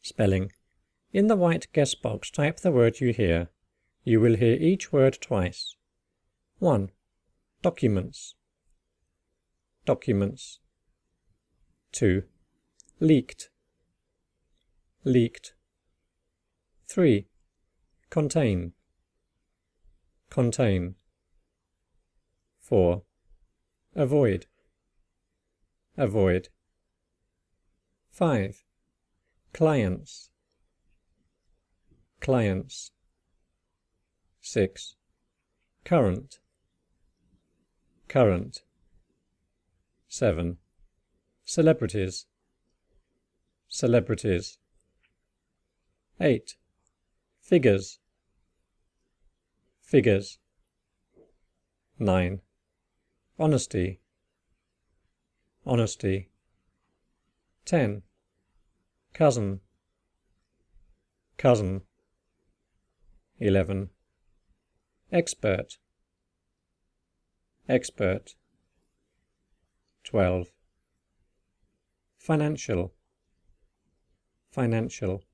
Spelling. In the white guess box, type the word you hear. You will hear each word twice. 1. Documents. Documents. 2. Leaked. Leaked. 3. Contain. Contain. 4. Avoid. Avoid. 5. Clients. Clients. 6. Current. Current. 7. Celebrities. Celebrities. 8. Figures. Figures. 9. Honesty. Honesty. 10. Cousin. Cousin. 11. Expert. Expert. 12. Financial. Financial.